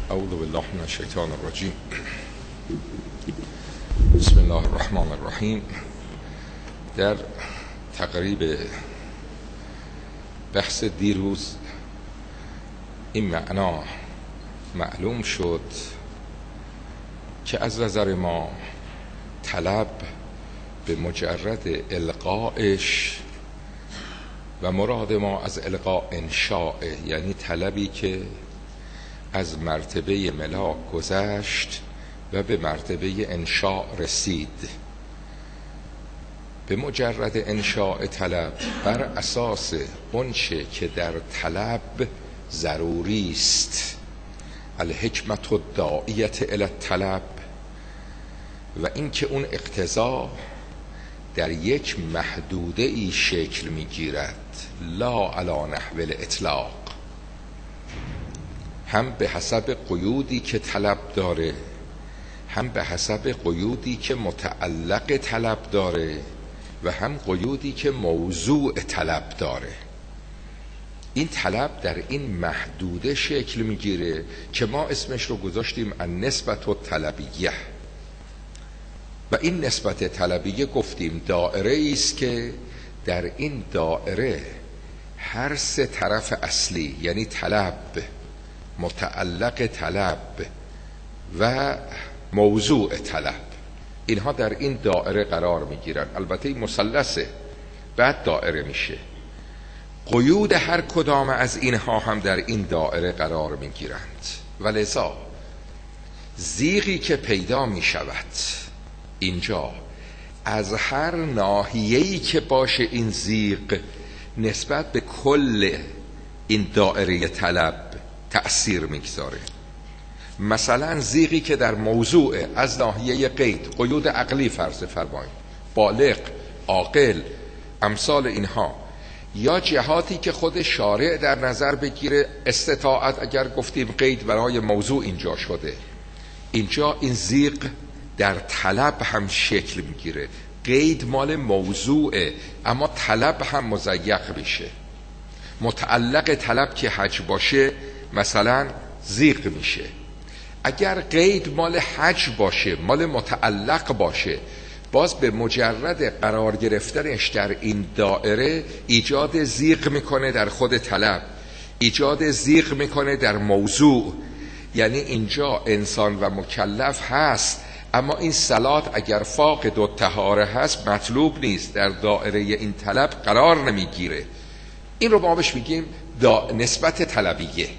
اعوذ بالله من الشیطان الرجیم. بسم الله الرحمن الرحیم. در تقریب بحث دیروز این معنا معلوم شد که از نظر ما طلب به مجرد القایش و مراد ما از القاء انشاء، یعنی طلبی که از مرتبه ملاک گذشت و به مرتبه انشاء رسید. به مجرد انشاء طلب بر اساس اونچه که در طلب ضروری است، الحکمت الداعیة الی الطلب، و اینکه اون اقتضا در یک محدوده ای شکل میگیرد، لا علی نحو الاطلاق، هم به حسب قیودی که طلب داره، هم به حسب قیودی که متعلق طلب داره و هم قیودی که موضوع طلب داره. این طلب در این محدوده شکل میگیره که ما اسمش رو گذاشتیم النسبة الطلبیه، و این نسبت طلبیه گفتیم دائره است که در این دائره هر سه طرف اصلی، یعنی طلب، متعلق طلب و موضوع طلب، اینها در این دائره قرار میگیرن. البته این مثلثه، بعد دائره میشه. قیود هر کدام از اینها هم در این دائره قرار میگیرند، ولذا زیغی که پیدا میشود اینجا از هر ناحیه‌ای که باشه این زیغ نسبت به کل این دائره طلب تأثیر میگذاره. مثلا زیغی که در موضوع از ناحیه قید عقلی فرض فرمایید، بالغ، عاقل، امثال اینها، یا جهاتی که خود شارع در نظر بگیره، استطاعت اگر گفتیم قید برای موضوع اینجا شده، اینجا این زیغ در طلب هم شکل میگیره. قید مال موضوعه اما طلب هم مضیق میشه. متعلق طلب که حج باشه مثلا زیغ میشه. اگر قید حج حج باشه، مال متعلق باشه، باز به مجرد قرار گرفتنش در این دائره ایجاد زیغ میکنه در خود طلب، ایجاد زیغ میکنه در موضوع. یعنی اینجا انسان و مکلف هست، اما این صلات اگر فاقد الطهاره هست مطلوب نیست، در دائره این طلب قرار نمیگیره. این رو ما بهش میگیم نسبت طلبیه.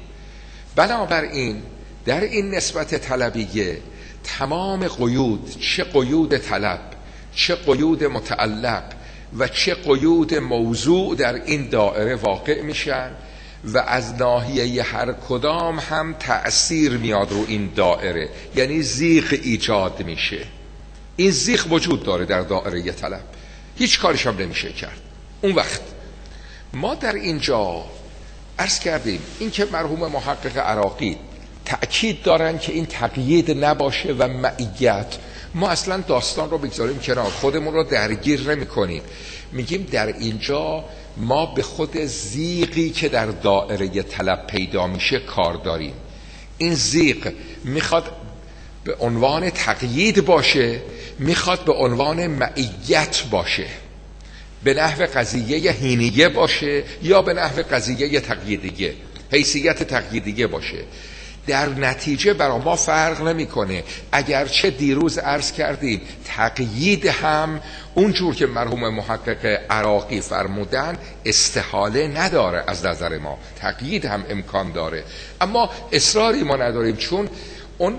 بنابراین در این نسبت طلبیه تمام قیود، چه قیود طلب، چه قیود متعلق و چه قیود موضوع در این دائره واقع میشن و از ناحیه هر کدام هم تأثیر میاد رو این دائره، یعنی زیغ ایجاد میشه. این زیغ وجود داره در دائره طلب، هیچ کارش هم نمیشه کرد. اون وقت ما در اینجا عرض کردیم این که مرحوم محقق عراقی تأکید دارن که این تقیید نباشه و معیت، ما اصلا داستان رو بگذاریم کنار، خودمون رو درگیر نمی کنیم. میگیم در اینجا ما به خود زیغی که در دائره طلب پیدا میشه کار داریم. این زیغ میخواد به عنوان تقیید باشه، میخواد به عنوان معیت باشه، به نحو قضیه حینیه باشه یا به نحو قضیه تقییدیه، حیثیت تقییدیه باشه. در نتیجه برای ما فرق نمیکنه. اگرچه دیروز عرض کردیم تقیید هم اونجور که مرحوم محقق عراقی فرمودن استحاله نداره، از نظر ما تقیید هم امکان داره، اما اصراری ما نداریم، چون اون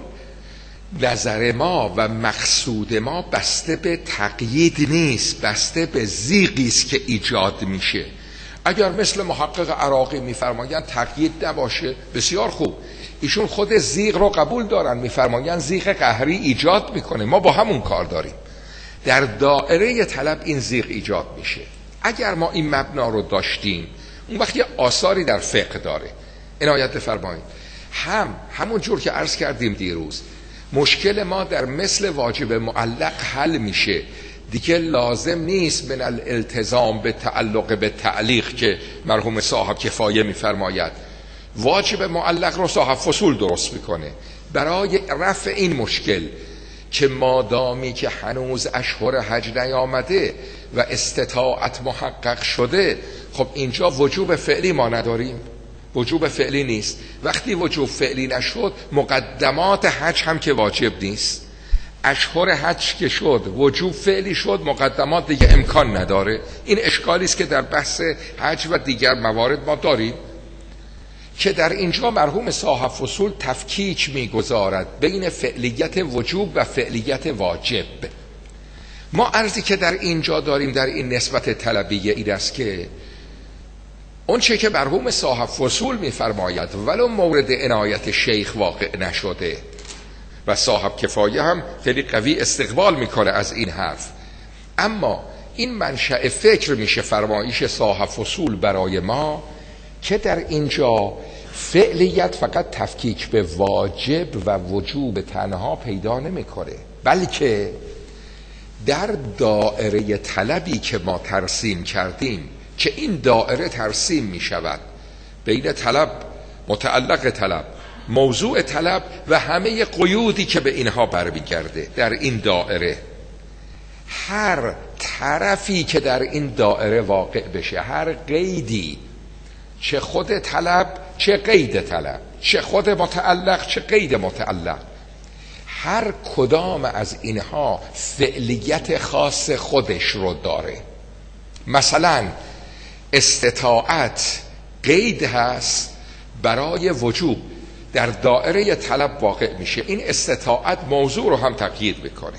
نظر ما و مقصود ما بسته به تقیید نیست، بسته به زیغی است که ایجاد میشه. اگر مثل محقق عراقی میفرمایند تقیید نباشه، بسیار خوب، ایشون خود زیغ رو قبول دارن، میفرمایند زیغ قهری ایجاد میکنه، ما با همون کار داریم. در دائره طلب این زیغ ایجاد میشه. اگر ما این مبنا رو داشتیم، اون وقت یه آثاری در فقه داره، عنایت فرمایید. همون جور که عرض کردیم دیروز، مشکل ما در مثل واجب معلق حل میشه. دیگه لازم نیست من الالتزام به تعلق به تعلیق که مرحوم صاحب کفایه میفرماید. واجب معلق رو صاحب فصول درست میکنه. برای رفع این مشکل که مادامی که هنوز اشهر حج نیامده و استطاعت محقق شده، خب اینجا وجوب فعلی ما نداریم، وجوب فعلی نیست. وقتی وجوب فعلی نشد، مقدمات حج هم که واجب نیست. اشهر حج که شد، وجوب فعلی شد، مقدمات دیگه امکان نداره. این اشکالی است که در بحث حج و دیگر موارد ما داریم که در اینجا مرحوم صاحب فصول تفکیک میگذارد بین فعلیت وجوب و فعلیت واجب. ما عرضی که در اینجا داریم در این نسبت طلبیه این است که اون چه که مرحوم صاحب فصول میفرماید ولو مورد عنایت شیخ واقع نشده، و صاحب کفایه هم خیلی قوی استقبال میکنه از این حرف، اما این منشأ فکر میشه فرمایش صاحب فصول برای ما که در اینجا فعلیت فقط تفکیک به واجب و وجوب تنها پیدا نمیکنه، بلکه در دایره طلبی که ما ترسیم کردیم، که این دایره ترسیم می شود بین طلب، متعلق طلب، موضوع طلب و همه قیودی که به اینها برمیگرده، در این دایره هر طرفی که در این دایره واقع بشه، هر قیدی، چه خود طلب چه قید طلب، چه خود متعلق چه قید متعلق، هر کدام از اینها فعلیت خاص خودش رو داره. مثلا استطاعت قید هست برای وجوب، در دائره طلب واقع میشه. این استطاعت موضوع رو هم تقیید میکنه،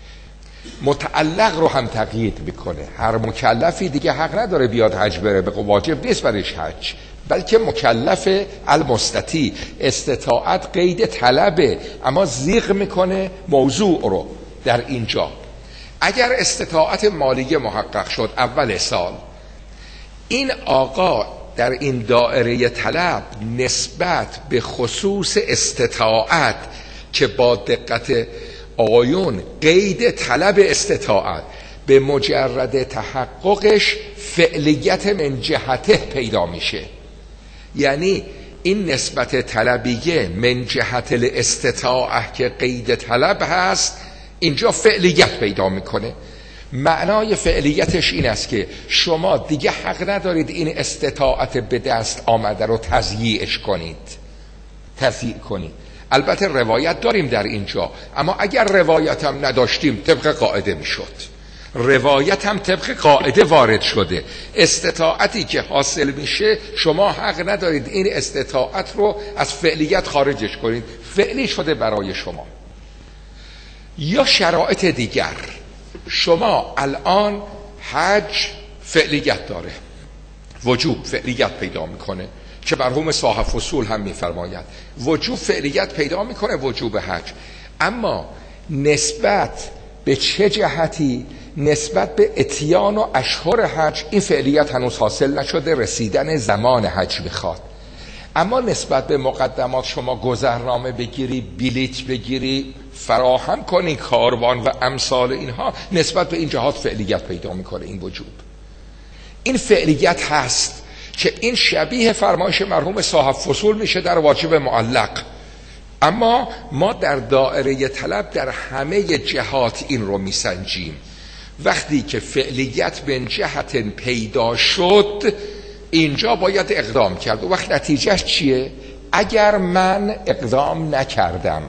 متعلق رو هم تقیید میکنه. هر مکلفی دیگه حق نداره بیاد حج بره، به واجب نیست برش حج، بلکه مکلف المستطیع. استطاعت قید طلبه، اما زیغ میکنه موضوع رو. در اینجا اگر استطاعت مالیه محقق شد اول سال، این آقا در این دائره طلب نسبت به خصوص استطاعت که با دقت آیون قید طلب استطاعت به مجرد تحققش فعلیت من جهته پیدا میشه. یعنی این نسبت طلبیه من جهت الاستطاعه که قید طلب هست، اینجا فعلیت پیدا میکنه. معنای فعلیتش این است که شما دیگه حق ندارید این استطاعت به دست آمده رو تضییعش کنید، تضییع کنید. البته روایت داریم در اینجا، اما اگر روایت هم نداشتیم طبق قاعده میشد. روایت هم طبق قاعده وارد شده. استطاعتی که حاصل میشه شما حق ندارید این استطاعت رو از فعلیت خارجش کنید، فعلی شده برای شما. یا شرایط دیگر، شما الان حج فعلیت داره، وجوب فعلیت پیدا میکنه که مرحوم صاحب فصول هم میفرماید وجوب فعلیت پیدا میکنه، وجوب حج. اما نسبت به چه جهتی؟ نسبت به اتیان و اشهر حج این فعلیت هنوز حاصل نشده، رسیدن زمان حج میخواد. اما نسبت به مقدمات شما گذرنامه بگیری، بلیت بگیری، فراهم کنی کاروان و امثال اینها، نسبت به این جهات فعلیت پیدا میکنه این وجوب. این فعلیت هست که این شبیه فرمایش مرحوم صاحب فصول میشه در واجب معلق. اما ما در دائره طلب در همه جهات این رو میسنجیم. وقتی که فعلیت به جهت پیدا شد، اینجا باید اقدام کرد. و وقت نتیجهش چیه؟ اگر من اقدام نکردم،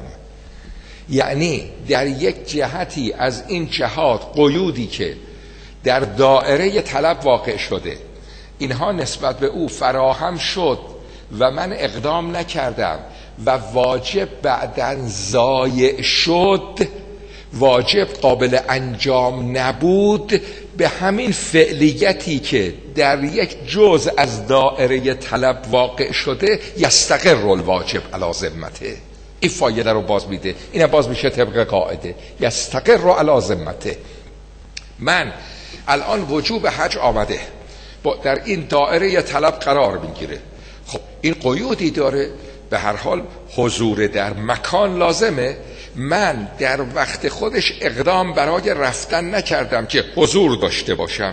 یعنی در یک جهتی از این جهات قیودی که در دائره طلب واقع شده، اینها نسبت به او فراهم شد و من اقدام نکردم و واجب بعداً ضایع شد، واجب قابل انجام نبود، به همین فعلیتی که در یک جزء از دائره طلب واقع شده یستقر الواجب علی ذمته. این فایده رو باز میده، این باز میشه طبق قاعده یستقر علی ذمته. من الان وجوب حج آمده، در این دائره طلب قرار میگیره. خب این قیودی داره، به هر حال حضور در مکان لازمه. من در وقت خودش اقدام برای رفتن نکردم که حضور داشته باشم،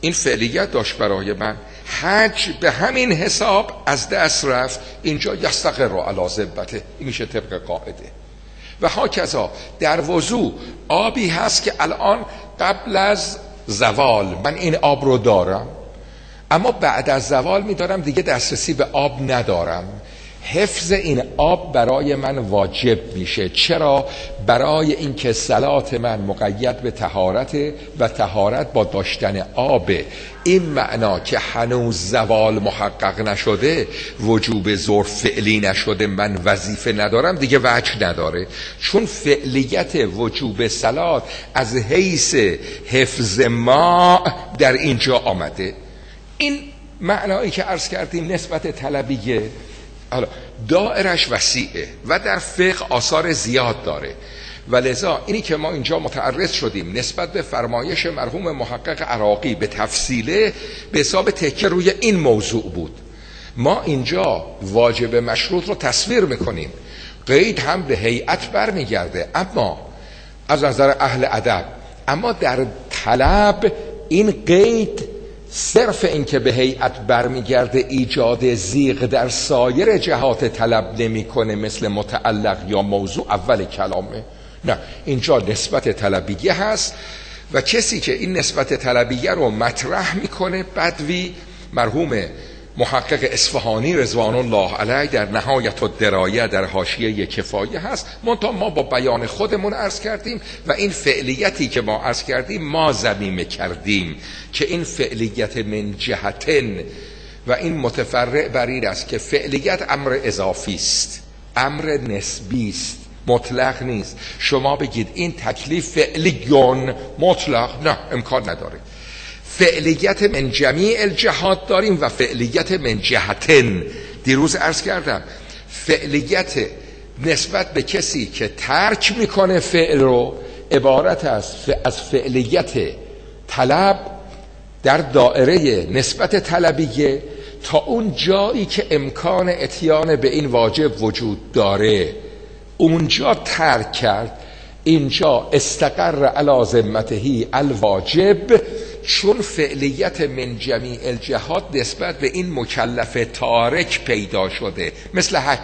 این فعلیت داشت برای من. حج به همین حساب از دست رفت. اینجا یستقر علی ذمته، این میشه طبق قاعده. و هاکذا در وضو آبی هست که الان قبل از زوال من این آب رو دارم، اما بعد از زوال میدارم دیگه دسترسی به آب ندارم. حفظ این آب برای من واجب میشه. چرا؟ برای اینکه صلات من مقید به طهارت و طهارت با داشتن آب. این معنا که هنوز زوال محقق نشده، وجوب ظهر فعلی نشده، من وظیفه ندارم، دیگه وجه نداره. چون فعلیت وجوب صلات از حیث حفظ ما در اینجا آمده. این معنایی که عرض کردیم نسبت طلبیه، حالا دائرش وسیعه و در فقه آثار زیاد داره و لذا اینی که ما اینجا متعرض شدیم نسبت به فرمایش مرحوم محقق عراقی به تفصیله به حساب تکیه روی این موضوع بود. ما اینجا واجب مشروط رو تصویر میکنیم، قید هم به هیئت برمیگرده اما از نظر اهل ادب، اما در طلب این قید صرف این که به هیئت برمیگرده ایجاد زیغ در سایر جهات طلب نمیکنه مثل متعلق یا موضوع اول کلامه. نه، اینجا نسبت طلبیه هست و کسی که این نسبت طلبیه رو مطرح میکنه بدوی مرحوم محقق اصفهانی رضوان الله علیه در نهایت الدرایه در حاشیه کفایه هست. منتها ما با بیان خودمون عرض کردیم و این فعلیتی که ما عرض کردیم ما ضمیمه کردیم که این فعلیت من جهتن و این متفرع بر این است که فعلیت امر اضافی است، امر نسبی است، مطلق نیست. شما بگید این تکلیف فعلیون مطلق، نه، امکان نداره. فعلیت من جمیع الجهات داریم و فعلیت من جهتن. دیروز عرض کردم فعلیت نسبت به کسی که ترک میکنه فعل رو عبارت از فعلیت طلب در دائره نسبت طلبیه تا اون جایی که امکان اتیان به این واجب وجود داره اونجا ترک کرد. اینجا استقر علی ذمته الواجب، چون فعلیت من جمیع الجهات نسبت به این مکلف تارک پیدا شده. مثل حج،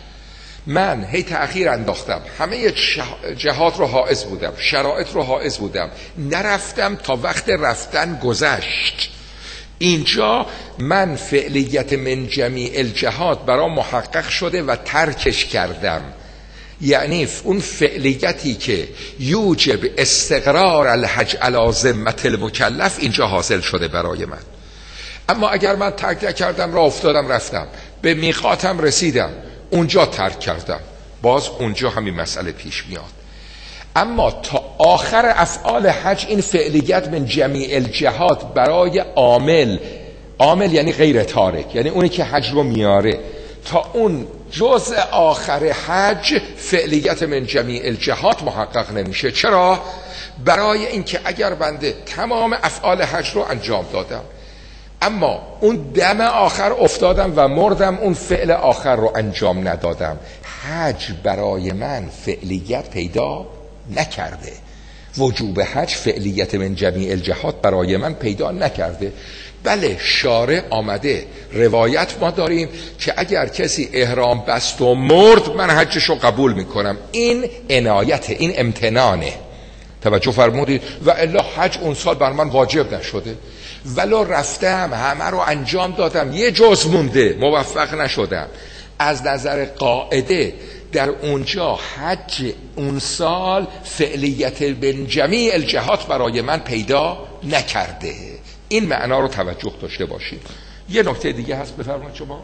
من هی تأخیر انداختم، همه جهات رو حائز بودم، شرایط رو حائز بودم، نرفتم تا وقت رفتن گذشت. اینجا من فعلیت من جمیع الجهات برام محقق شده و ترکش کردم. یعنی اون فعلیتی که یوجب استقرار الحج علی ذمة المکلف اینجا حاصل شده برای من. اما اگر من ترک نکردم، راه افتادم رفتم، به میقاتم رسیدم، اونجا ترک کردم، باز اونجا همین مسئله پیش میاد. اما تا آخر افعال حج این فعلیت من جمیع الجهات برای عامل یعنی غیر تارک، یعنی اونی که حج رو میاره، تا اون جزء آخر حج فعلیت من جمیع الجهات محقق نمیشه. چرا؟ برای اینکه اگر بنده تمام افعال حج رو انجام دادم اما اون دم آخر افتادم و مردم، اون فعل آخر رو انجام ندادم، حج برای من فعلیت پیدا نکرده. وجوب حج فعلیت من جمیع الجهات برای من پیدا نکرده. بله، شارع آمده، روایت ما داریم که اگر کسی احرام بست و مرد من حجشو قبول میکنم. این عنایت، این امتنانه. توجه فرمودید؟ و الا حج اون سال بر من واجب نشده، ولو رفتم همه رو انجام دادم، یه جز مونده موفق نشدم. از نظر قاعده در اونجا حج اون سال فعلیت بن جمیع الجهات برای من پیدا نکرده. این معنا رو توجه داشته باشید. یه نکته دیگه هست، بفرمایید شما.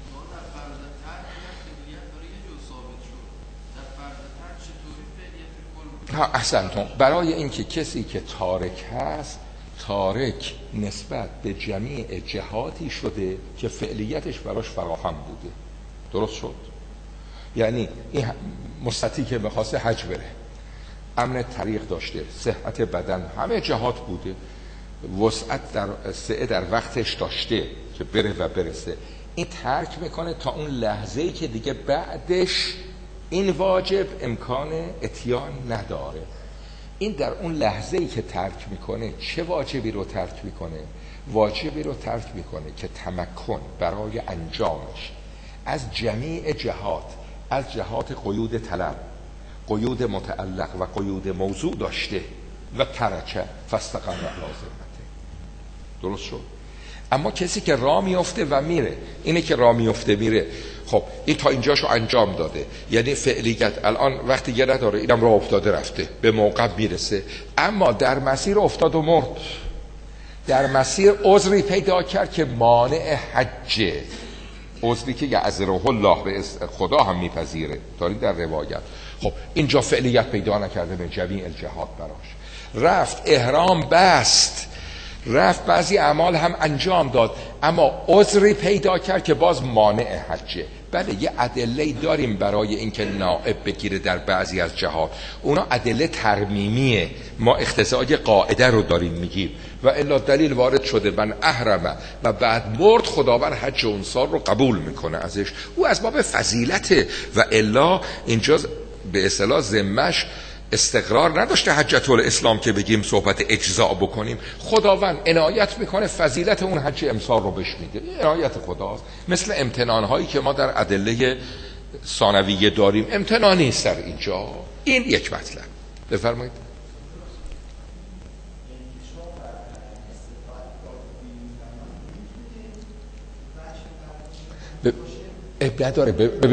احسنتون. برای اینکه کسی که تارک هست، تارک نسبت به جمیع جهاتی شده که فعلیتش براش فراهم بوده. درست شد؟ یعنی این مستطیع که بخواسته حج بره، امن طریق داشته، صحت بدن، همه جهات بوده، وسعت در سعه در وقتش داشته که بره و برسه، این ترک میکنه تا اون لحظه‌ای که دیگه بعدش این واجب امکان اتیان نداره. این در اون لحظه‌ای که ترک میکنه چه واجبی رو ترک میکنه؟ واجبی رو ترک میکنه که تمکن برای انجامش از جمیع جهات، از جهات قیود طلب، قیود متعلق و قیود موضوع داشته و ترکه فاستقر لازمته. درست شد؟ اما کسی که راه میفته و میره، اینه که راه میفته میره، خب این تا اینجاشو انجام داده، یعنی فعلیت الان وقتی یه نداره، اینم راه افتاده رفته، به موقع میرسه، اما در مسیر افتاد و مرد، در مسیر عذری پیدا کرد که مانع حجه، عذری که یعذره الله به خدا هم میپذیره، دارید در روایت. خب اینجا فعلیت پیدا نکرده به جمیع الجهات براش، رفت احرام بست، رفت بعضی اعمال هم انجام داد، اما عذری پیدا کرد که باز مانع حجه. بله یه ادله داریم برای اینکه نائب بگیره در بعضی از جهات، اونا ادله ترمیمیه، ما اقتضای قاعده رو داریم میگیم، و الا دلیل وارد شده من احرمه و بعد مرد، خداوند حج اون سال رو قبول میکنه ازش، او از باب فضیلته، و الا اینجا به اصطلاح ذمش استقرار نداشته حجت الاسلام که بگیم صحبت اجزاء بکنیم، خداوند عنایت میکنه فضیلت اون حج امسال رو بهش میده، عنایت خداست. مثل امتنان هایی که ما در ادله ثانویه داریم، امتنانی است در اینجا. این یک مطلب. بفرمایید. نداره.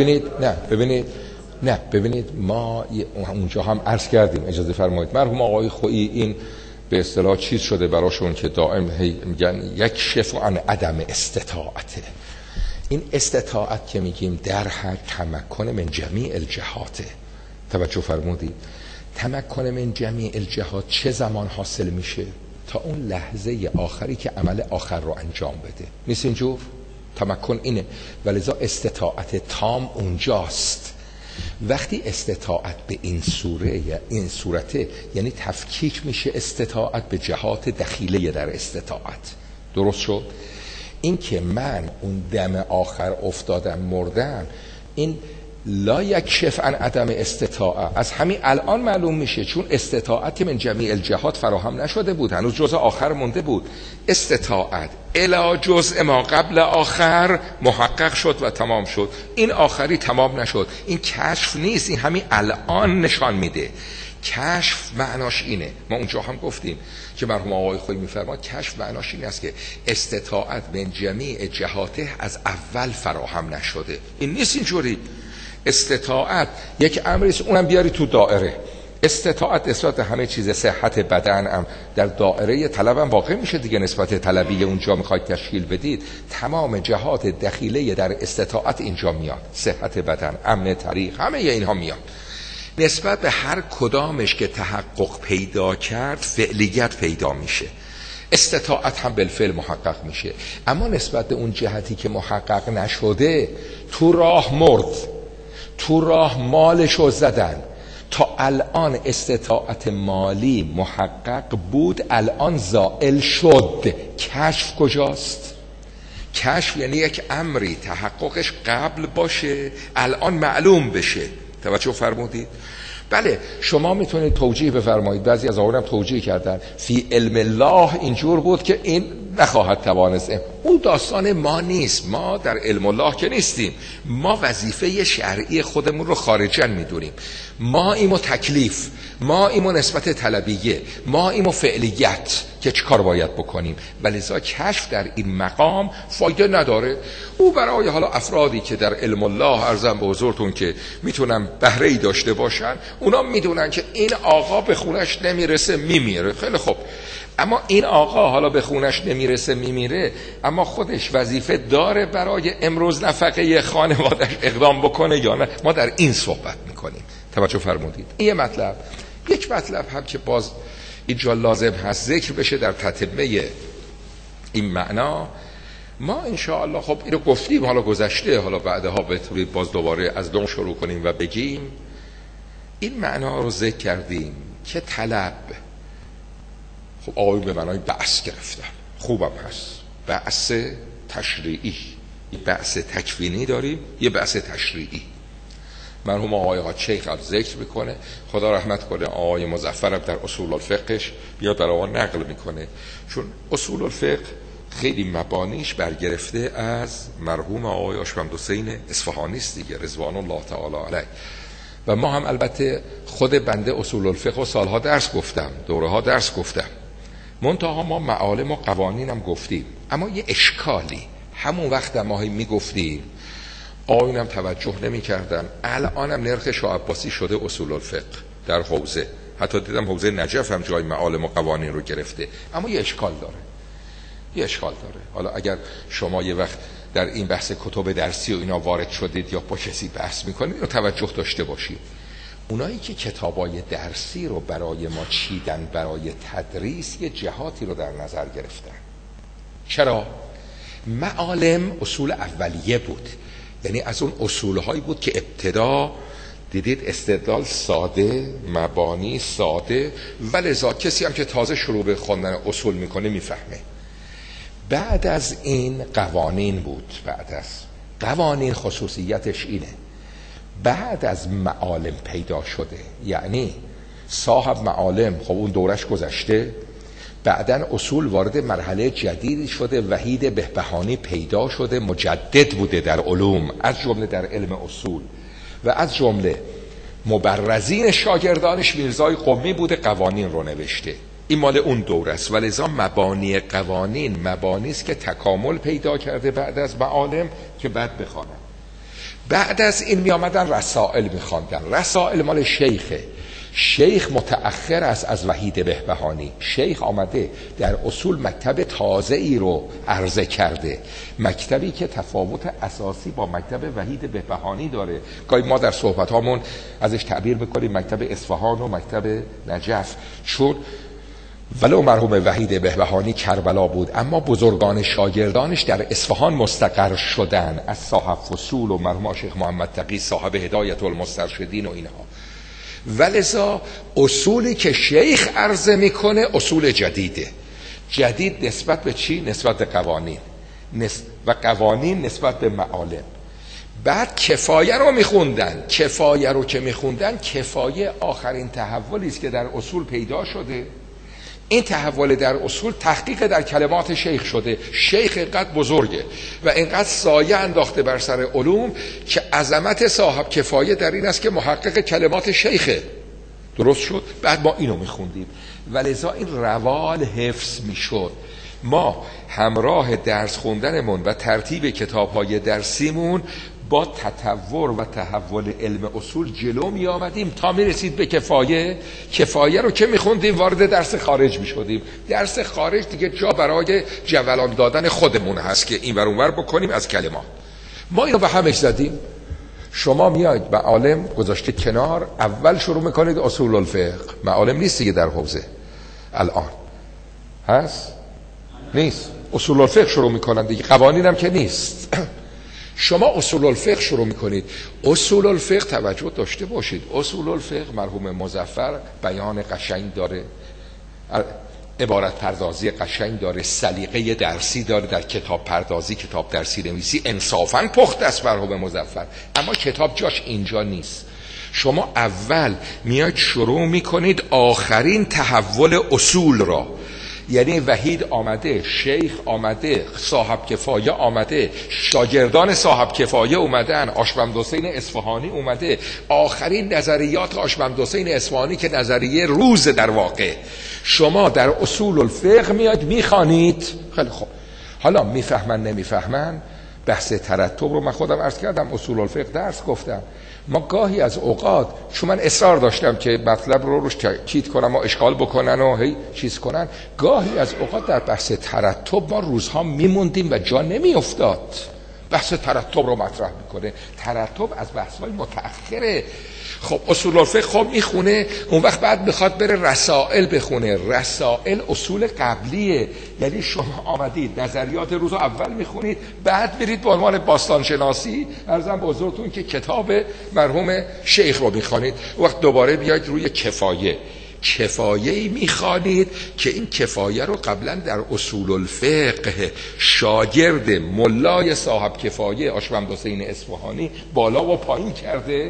ببینید ما اونجا هم عرض کردیم، اجازه فرمایید، مرحوم آقای خویی این به اصطلاح چیز شده براشون که دائم میگن یک شفع عن عدم استطاعته. این استطاعت که میگیم در حد تمکن من جمیع الجهاته. توجه فرمودید؟ تمکن من جمیع الجهات چه زمان حاصل میشه؟ تا اون لحظه آخری که عمل آخر رو انجام بده. نیست اینجور؟ تمکن اینه، ولذا استطاعت تام اونجاست. وقتی استطاعت به این صورته، یعنی تفکیک میشه استطاعت به جهات دخیله در استطاعت. درست شد؟ این که من اون دم آخر افتادم مردم، این لا یکشف عن عدم استطاعت، از همین الان معلوم میشه، چون استطاعت من جمیع الجهات فراهم نشده بود، هنوز جزء آخر مونده بود. استطاعت الی جزء ما قبل آخر محقق شد و تمام شد، این آخری تمام نشد. این کشف نیست، این همین الان نشان میده. کشف معناش اینه، ما اونجا هم گفتیم که مرحوم آقای خویی میفرماد کشف معناش این است که استطاعت من جمیع جهاته از اول فراهم نشده. این نیست اینجوری. استطاعت یک امریست، اونم بیاری تو دائره. استطاعت نسبت همه چیز، صحت بدن هم در دائره طلب هم واقع میشه دیگه، نسبت طلبی اونجا میخواید تشکیل بدید، تمام جهات دخیله در استطاعت اینجا میاد، صحت بدن، امن طریق، همه اینها میاد. نسبت به هر کدامش که تحقق پیدا کرد فعلیت پیدا میشه، استطاعت هم بالفعل محقق میشه. اما نسبت به اون جهتی که محقق نشده، تو راه مرد، تو راه مالشو زدن، تا الان استطاعت مالی محقق بود، الان زائل شد. کشف کجاست؟ کشف یعنی یک امری تحققش قبل باشه الان معلوم بشه. توجه فرمودید؟ بله شما میتونید توجیه بفرمایید، بعضی از آقایان توجیه کردن فی علم الله اینجور بود که این نخواهد توانست. اون داستان ما نیست، ما در علم الله که نیستیم، ما وظیفه شرعی خودمون رو خارجن میدونیم. ما ایمو تکلیف، ما ایمو نسبت طلبیه، ما ایمو فعلیت که چه کار باید بکنیم. ولذا کشف در این مقام فایده نداره. او برای حالا افرادی که در علم الله عرضم به حضورتون که میتونن بهره‌ای داشته باشن، اونا میدونن که این آقا به خونش نمیرسه میمیره. خیلی خوب، اما این آقا حالا به خونش نمیرسه میمیره، اما خودش وظیفه داره برای امروز نفقه خانوادش اقدام بکنه یا نه؟ ما در این صحبت میکنیم. توجه فرمودید؟ این مطلب. یک مطلب هم که باز اینجا لازم هست ذکر بشه در تتمه این معنا، ما انشاءالله خب اینو گفتیم، حالا گذشته، حالا بعدها بتونید باز دوباره از دون شروع کنیم و بگیم. این معنا رو ذکر کردیم که طلب، خب آقای به معنای بحث گرفتن، خوبم هست، بحث تشریعی، یه بحث تکوینی داریم، یه بحث تشریعی. مرحوم آقای حاج شیخ هم ذکر میکنه، خدا رحمت کنه. آقای مظفرم در اصول الفقهش بیاد برای ما نقل میکنه، چون اصول الفقه خیلی مبانیش برگرفته از مرحوم آقای آشوند حسین اصفهانی است دیگه، رضوان الله تعالی علیه. و ما هم البته خود بنده اصول الفقه و سالها درس گفتم، دوره ها درس گفتم، منتها ما معالم و قوانین هم گفتیم. اما یه اشکالی همون وقت ما میگفتیم آقایون هم توجه نمی کردن. الانم نرخ شاه عباسی شده اصول الفقه در حوزه، حتی دیدم حوزه نجف هم جای معالم و قوانین رو گرفته. اما یه اشکال داره. حالا اگر شما یه وقت در این بحث کتب درسی و اینا وارد شدید یا با کسی بحث میکنید و توجه داشته باشید، اونایی که کتابای درسی رو برای ما چیدن برای تدریس یه جهاتی رو در نظر گرفتن. چرا؟ معالم اصول اولیه بود، یعنی از اون اصولهایی بود که ابتدا دیدید استدلال ساده، مبانی ساده، ولذا کسی هم که تازه شروع به خوندن اصول میکنه میفهمه. بعد از این قوانین بود. بعد از قوانین خصوصیتش اینه بعد از معالم پیدا شده، یعنی صاحب معالم خب اون دورش گذشته، بعدن اصول وارد مرحله جدیدی شده، وحید بهبهانی پیدا شده، مجدد بوده در علوم، از جمله در علم اصول، و از جمله مبرزین شاگردانش میرزای قمی بوده، قوانین رو نوشته. این مال اون دوره است، ولذا مبانی قوانین مبانی است که تکامل پیدا کرده بعد از معالم که بعد بخوانن. بعد از این می آمدن رسائل می خواندن. رسائل مال شیخه. شیخ متأخر است از وحید بهبهانی. شیخ آمده در اصول مکتب تازه ای رو عرضه کرده، مکتبی که تفاوت اساسی با مکتب وحید بهبهانی داره. گاهی ما در صحبت هامون ازش تعبیر میکنیم مکتب اصفهان و مکتب نجف، چون ولو مرحوم وحید بهبهانی کربلا بود اما بزرگان شاگردانش در اصفهان مستقر شدن، از صاحب فصول و مرحوم شیخ محمد تقی صاحب هدایت المسترشدین و اینها. ولذا اصولی که شیخ عرضه میکنه اصول جدیده. جدید نسبت به چی؟ نسبت به قوانین و قوانین نسبت به معالم. بعد کفایه رو میخوندن. کفایه رو که میخوندن، کفایه آخرین تحولی است که در اصول پیدا شده. این تحول در اصول تحقیق در کلمات شیخ شده. شیخ اینقدر بزرگه و اینقدر سایه انداخته بر سر علوم که عظمت صاحب کفایه در این است که محقق کلمات شیخه. درست شد؟ بعد ما اینو میخوندیم، ولذا این روال حفظ میشد. ما همراه درس خوندنمون و ترتیب کتاب‌های درسیمون با تطور و تحول علم اصول جلو می آمدیم تا می رسید به کفایه. کفایه رو که می خوندیم وارد درس خارج می شدیم. درس خارج دیگه جا برای جولان دادن خودمون هست که این ور اون ور بکنیم از کلمات. ما اینو به همش زدیم. شما میاید معالم گذاشته کنار، اول شروع میکنید اصول الفقه. معالم نیست دیگه در حوزه الان هست؟ نیست. اصول الفقه شروع میکنن دیگه، قوانین هم که نیست. شما اصول الفقه شروع میکنید. اصول الفقه توجه داشته باشید، اصول الفقه مرحوم مظفر بیان قشنگ داره، عبارت پردازی قشنگ داره، سلیقه درسی داره، در کتاب پردازی کتاب درسی نویسی انصافاً پخته است مرحوم مظفر، اما کتاب جاش اینجا نیست. شما اول میاد شروع میکنید آخرین تحول اصول را، یعنی وحید آمده، شیخ آمده، صاحب کفایه آمده، شاگردان صاحب کفایه اومدن، آشوند حسین اصفهانی اومده، آخرین نظریات آشوند حسین اصفهانی که نظریه روز در واقع. شما در اصول الفقه میاد میخوانید. خیلی خوب، حالا میفهمن نمیفهمن بحث ترتب رو من خودم عرض کردم، اصول الفقه درس گفتم. ما گاهی از اوقات، چون من اصرار داشتم که مطلب رو روش چیت کنم و اشغال بکنن و هی چیز کنن، گاهی از اوقات در بحث ترتب ما روزها میموندیم و جا نمیافتاد. بحث ترتب رو مطرح میکنه. ترتب از بحث‌های متأخره. خب اصول الفقه خب میخونه، اون وقت بعد میخواد بره رسائل بخونه. رسائل اصول قبلیه، یعنی شما آمدید نظریات روز اول میخونید، بعد میرید به عنوان باستانشناسی عرضم به حضورتون که کتاب مرحوم شیخ رو میخوانید. وقت دوباره بیاید روی کفایه. کفایه‌ای میخوانید که این کفایه رو قبلا در اصول الفقه شاگرد ملای صاحب کفایه آشوند حسین اصفهانی بالا و پایین کرده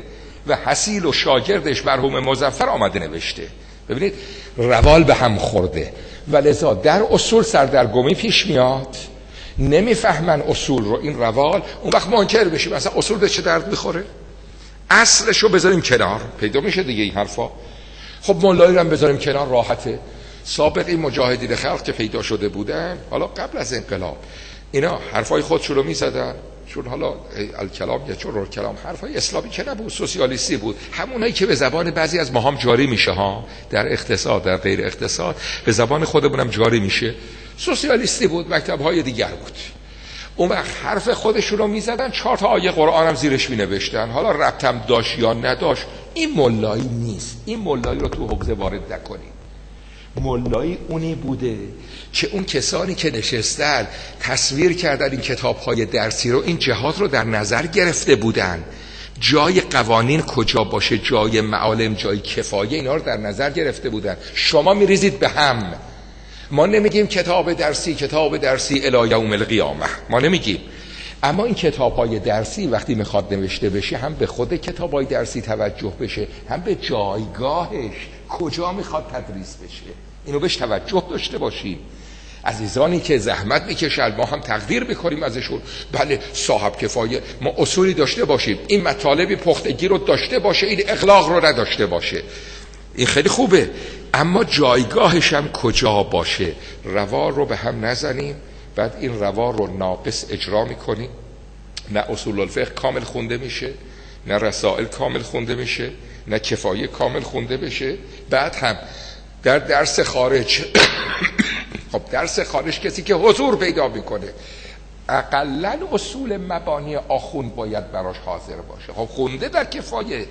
و حسیل و شاگردش مرحوم مظفر آمده نوشته. ببینید روال به هم خورده و لذا در اصول سردرگمی پیش میاد، نمیفهمن اصول رو این روال، اون وقت منکر بشیم مثلا اصول به چه درد میخوره، اصلش رو بذاریم کنار. پیدا میشه دیگه این حرفا. خب مولایی رو هم بذاریم کنار، راحته. سابق این مجاهدین خلق که پیدا شده بودن، حالا قبل از انقلاب، اینا حرفای خودشون رو میزدن، چون حالا الکلام یا چون کلام حرفای اسلامی که نبود، سوسیالیستی بود، همونایی که به زبان بعضی از ما هم جاری میشه ها، در اقتصاد در غیر اقتصاد به زبان خودمونم جاری میشه. سوسیالیستی بود، مکتب‌های دیگر بود. اون وقت حرف خودشون رو میزدن، 4 تا آیه قرآن هم زیرش مینوشتن، حالا ربطم داشت یا نداشت این مولایی نیست. این مولایی رو تو حوزه وارد نکنید. مولایی اونی بوده که اون کسانی که نشستن تصویر کردن این کتاب‌های درسی رو، این جهات رو در نظر گرفته بودن، جای قوانین کجا باشه، جای معالم، جای کفایه، اینا رو در نظر گرفته بودن. شما میریزید به هم. ما نمیگیم کتاب درسی الی یوم القیامه، ما نمیگیم. اما این کتاب‌های درسی وقتی میخواد نوشته بشه، هم به خود کتاب‌های درسی توجه بشه، هم به جایگاهش کجا میخواد تدریس بشه، اینو بهش توجه داشته باشیم. عزیزانی که زحمت میکشن ما هم تقدیر بکنیم ازشون، بله صاحب کفایه، ما اصولی داشته باشیم، این مطالبی پختگی رو داشته باشه، این اغلاق رو نداشته باشه، این خیلی خوبه، اما جایگاهش هم کجا باشه. روال رو به هم نزنیم، بعد این روال رو ناقص اجرا میکنیم، نه اصول الفقه کامل خونده میشه، نه رسائل کامل خونده میشه، نه کفایه کامل خونده بشه. بعد هم در درس خارج خب درس خارج کسی که حضور پیدا میکنه اقلن اصول مبانی آخوند باید براش حاضر باشه. خب خونده در کفایه،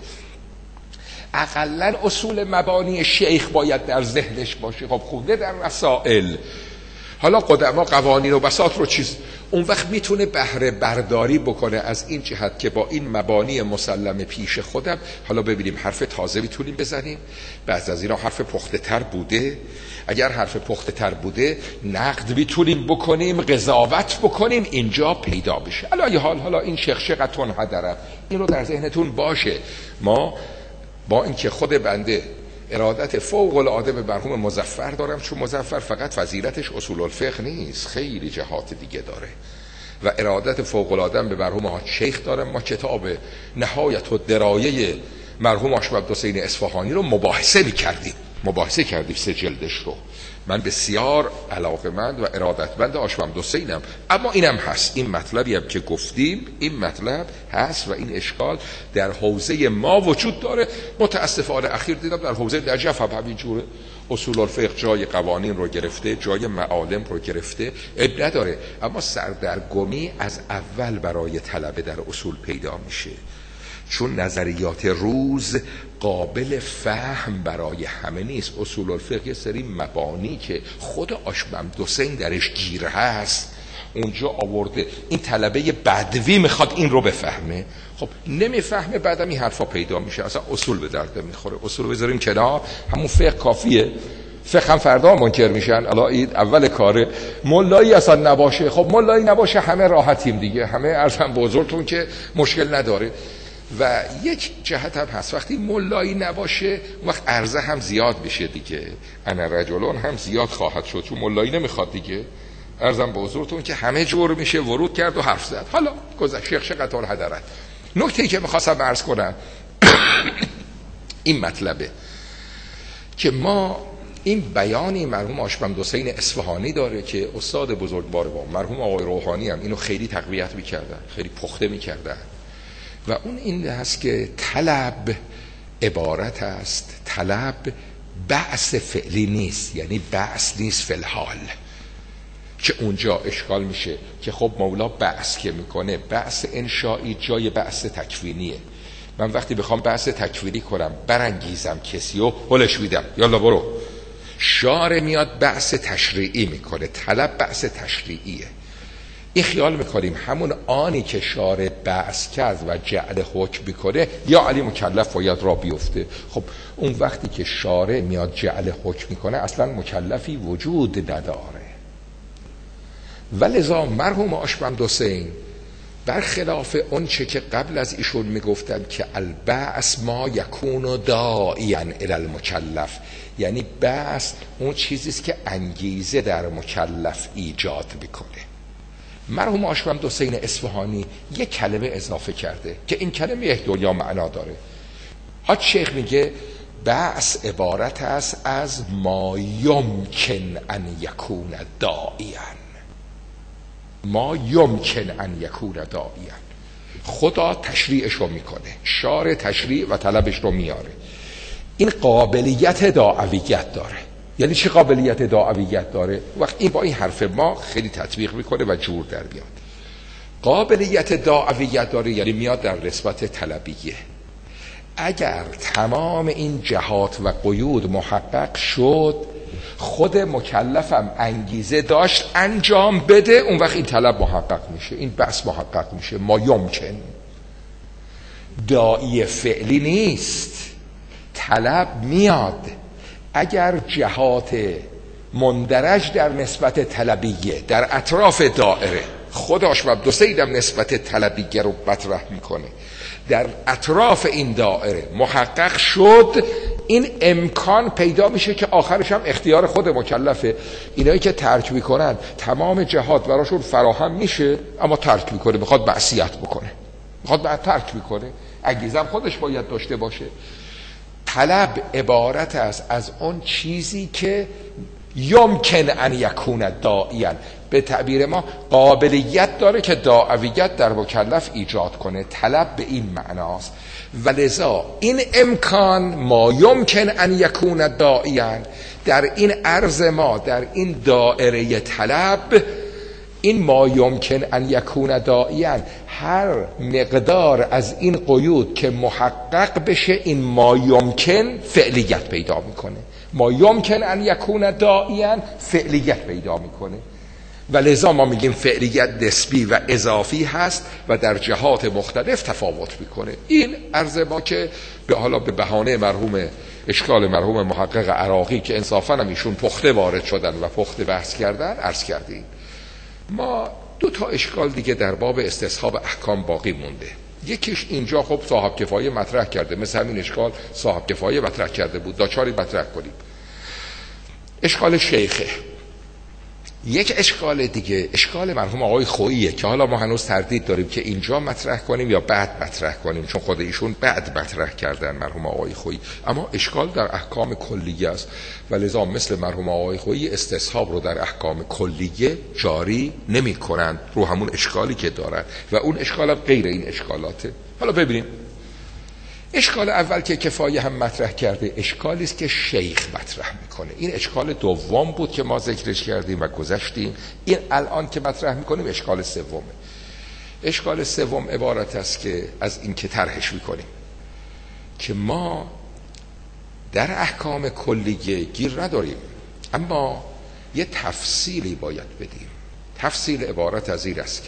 اقلن اصول مبانی شیخ باید در ذهنش باشه. خب خونده در رسائل. حالا قدما قوانین و بساط رو چیز، اون وقت میتونه بهره برداری بکنه از این جهت که با این مبانی مسلم پیش خودم، حالا ببینیم حرف تازه میتونیم بزنیم، بعض از اینا حرف پخته تر بوده، اگر حرف پخته تر بوده نقد میتونیم بکنیم، قضاوت بکنیم، اینجا پیدا بشه. علی حال حالا این شقشقتون هدرت، این رو در ذهنتون باشه. ما با اینکه خود بنده ارادت فوق العاده به مرحوم مظفر دارم، چون مظفر فقط فضیلتش اصول الفقه نیست، خیلی جهات دیگه داره، و ارادت فوق العاده به مرحوم شیخ دارم. ما کتاب نهایت الدرایه مرحوم حاج حسین اصفهانی رو مباحثه کردیم 3 جلدش رو. من بسیار علاقه‌مند و ارادتمند حاج حسینم، اما اینم هست، این مطلبی هم که گفتیم، این مطلب هست و این اشکال در حوزه ما وجود داره. متاسفانه اخیر دیدم در حوزه نجف هم همینجوره، اصول الفقه جای قوانین رو گرفته، جای معالم رو گرفته، اب نداره، اما سردرگمی از اول برای طلبه در اصول پیدا میشه، چون نظریات روز قابل فهم برای همه نیست. اصول الفقه یه سری مبانی که خود حاج حسین درش گیر هست اونجا آورده، این طلبه بدوی میخواد این رو بفهمه، خب نمیفهمه، بعدم این حرفا پیدا میشه، اصلا اصول به درد میخوره. اصول بذاریم کنار، همون فقه کافیه. فقه هم فردا منکر میشن، الان اول کاره. مولایی اصلا نباشه، خب مولایی نباشه همه راحتیم دیگه، همه ارزم بزرگتون که مشکل نداره. و یک جهت هم هست، وقتی مولایی نباشه اون وقت عرضه هم زیاد بشه دیگه، انا رجلون هم زیاد خواهد شد، چون مولایی نمیخواد دیگه. عرضم به حضورتون که همه جور میشه، ورود کرد و حرف زد. حالا گذشت شقشقت الحدرت. نکته‌ای که میخواستم عرض کنم این مطلبه که ما این بیانی مرحوم حاج حسین اصفهانی داره که استاد بزرگوار ما مرحوم آقای روحانی هم اینو خیلی تقویت میکردن، خیلی پخته میکردن، و اون این هست که طلب عبارت است، طلب بعث فعلی نیست، یعنی بعث نیست فی الحال، که اونجا اشکال میشه که خب مولا بعث که میکنه بعث انشایی جای بعث تکوینیه. من وقتی بخوام بعث تکوینی کنم برانگیزم کسی و هلش میدم یالا برو، شارع میاد بعث تشریعی میکنه، طلب بعث تشریعیه. این خیال میکنیم همون آنی که شارع بعث کرد و جعل حکم میکنه یا علی مکلف باید را بیفته. خب اون وقتی که شارع میاد جعل حکم میکنه اصلا مکلفی وجود نداره. ولذا مرحوم حاج حسین برخلاف اون چه که قبل از ایشون میگفتن که البعث ما یکون داعیا الی المکلف، یعنی بعث اون چیزیست که انگیزه در مکلف ایجاد میکنه. مرحوم آشوند حسین اصفهانی یک کلمه اضافه کرده که این کلمه یک دنیا معنا داره. حاج شیخ میگه بعث عبارت است از ما یمکن ان یکون داعیا، ما یمکن ان یکون داعیا. خدا تشریعش رو میکنه، شارع تشریع و طلبش رو میاره. این قابلیت داعویت داره. یعنی چه قابلیت داعویت داره؟ وقت این با این حرف ما خیلی تطبیق میکنه و جور در میاد. قابلیت داعویت داره یعنی میاد در نسبت طلبیه. اگر تمام این جهات و قیود محقق شد، خود مکلفم انگیزه داشت انجام بده، اون وقت این طلب محقق میشه، این بحث محقق میشه. ما یمکن داعی فعلی نیست، طلب میاد اگر جهات مندرج در نسبت طلبیه در اطراف دائره، خداش و دو سیدم نسبت طلبیه رو مطرح میکنه، در اطراف این دائره محقق شد، این امکان پیدا میشه که آخرش هم اختیار خود مکلفه. اینایی که ترک میکنن تمام جهات براشون فراهم میشه، اما ترک میکنه، میخواد معصیت بکنه، میخواد ترک میکنه، انگیزه هم خودش باید داشته باشه. طلب عبارت است از اون چیزی که یمکن ان یکون داعیا، به تعبیر ما قابلیت داره که داعویت در مکلف ایجاد کنه. طلب به این معناست. ولذا این امکان ما یمکن ان یکون داعیا، در این عرض ما در این دائره طلب، این ما یمکن ان یکون داعیا، هر مقدار از این قیود که محقق بشه، این ما یمکن فعلیت پیدا میکنه. ما یمکن ان یکون داعیا فعلیت پیدا میکنه. و لذا ما میگیم فعلیت نسبی و اضافی هست و در جهات مختلف تفاوت میکنه. این عرض ما که حالا به بهانه اشکال مرحوم محقق عراقی که انصافا هم ایشون پخته وارد شدن و پخته بحث کردن عرض کردیم. ما دو تا اشکال دیگه در باب استصحاب احکام باقی مونده. یکیش اینجا خب صاحب کفایه مطرح کرده، مثل همین اشکال صاحب کفایه مطرح کرده بود، داچاری مطرح کنیم. اشکال شیخه. یک اشکال دیگه اشکال مرحوم آقای خوییه که حالا ما هنوز تردید داریم که اینجا مطرح کنیم یا بعد مطرح کنیم، چون خود ایشون بعد مطرح کردن مرحوم آقای خویی. اما اشکال در احکام کلیه است و لذا مثل مرحوم آقای خویی استصحاب رو در احکام کلیه جاری نمی کنند رو همون اشکالی که دارن و اون اشکال هم غیر این اشکالاته. حالا ببینیم. اشکال اول که کفایه هم مطرح کرده اشکالی است که شیخ مطرح میکنه. این اشکال دوم بود که ما ذکرش کردیم و گذشتیم. این الان که مطرح میکنیم اشکال سومه. اشکال سوم عبارت است که از این که طرحش میکنیم که ما در احکام کلیه گیر نداریم، اما یه تفصیلی باید بدیم. تفصیل عبارت از این است که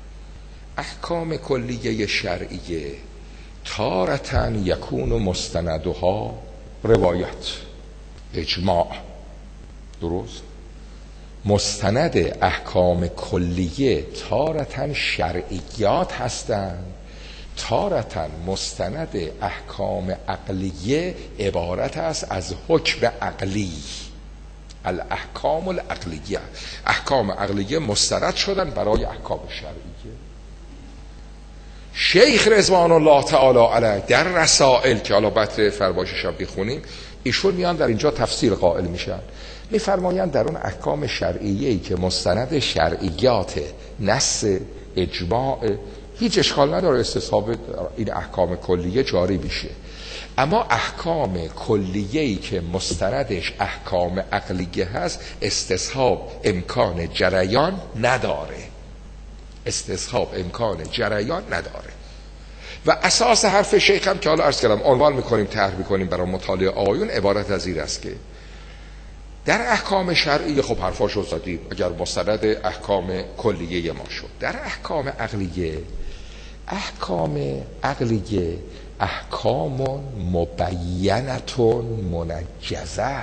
احکام کلیه شرعیه تارة یکون مستندها روایت اجماع، درست؟ مستند احکام کلیه تارة شرعیات هستند، تارة مستند احکام عقلیه عبارت است از حکم عقلی. الاحکام العقلیه، احکام عقلیه مستند شدن برای احکام شرعیه. شیخ رضوان الله تعالی علیه در رسائل که حالا بعد فرمایشش رو بخونیم، ایشون میان در اینجا تفسیر قائل میشن، میفرمایند در اون احکام شرعیه‌ای که مستند شرعیات نص اجماع، هیچ اشکال نداره استصحاب این احکام کلیه جاری میشه. اما احکام کلیه‌ای که مستندش احکام عقلیه هست استصحاب امکان جریان نداره، استصحاب امکان جریان نداره. و اساس حرف شیخ هم که حالا عرض کردم عنوان میکنیم طرح میکنیم برای مطالعه آیون عبارت از این است که در احکام شرعی خب حرفاشو زدیم اگر مستند احکام کلیه ما شد. در احکام عقلیه، احکام عقلیه احکام مبینتون منجزه،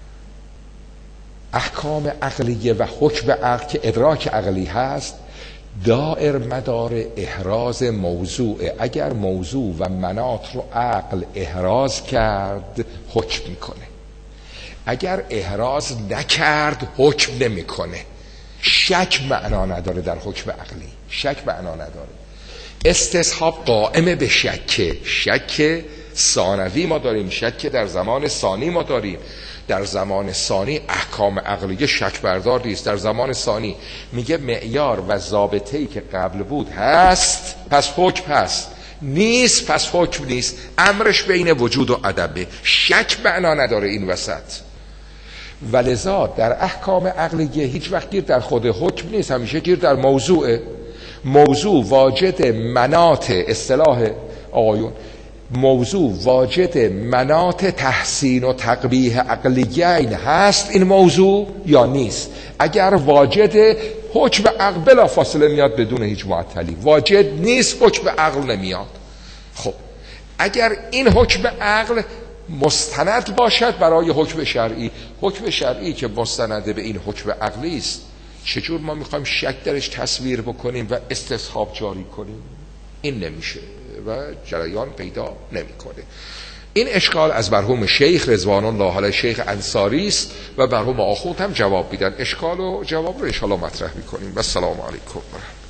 احکام عقلیه و حکم عقل که ادراک عقلی هست دائر مدار احراز موضوع. اگر موضوع و مناط رو عقل احراز کرد حکم میکنه، اگر احراز نکرد حکم نمیکنه. شک معنا نداره در حکم عقلی، شک معنا نداره. استصحاب قائم به شک. شک ثانوی ما داریم، شک در زمان ثانی ما داریم. در زمان ثانی احکام عقلیه شک بردار نیست. در زمان ثانی میگه معیار و ضابطه‌ای که قبل بود هست پس حکم هست، نیست پس حکم نیست. امرش بین وجود و عدمه. شک معنا نداره این وسط. ولذا در احکام عقلیه هیچ وقت گیر در خود حکم نیست، همیشه گیر در موضوعه. موضوع واجد مناط، اصطلاح آقایون، موضوع واجد مناط تحسین و تقبیح عقلیین هست این موضوع یا نیست. اگر واجد حکم عقل بلا فاصله میاد بدون هیچ معطلی، واجد نیست حکم عقل نمیاد. خب اگر این حکم عقل مستند باشد برای حکم شرعی، حکم شرعی که مستند به این حکم عقلی است، چجور ما میخوایم شک درش تصویر بکنیم و استصحاب جاری کنیم؟ این نمیشه و جریان پیدا نمیکنه. این اشکال از مرحوم شیخ رضوان الله علیه شیخ انصاری است و مرحوم آخوند هم جواب میدن. اشکال و جواب رو ان شاء الله مطرح میکنیم. و السلام علیکم.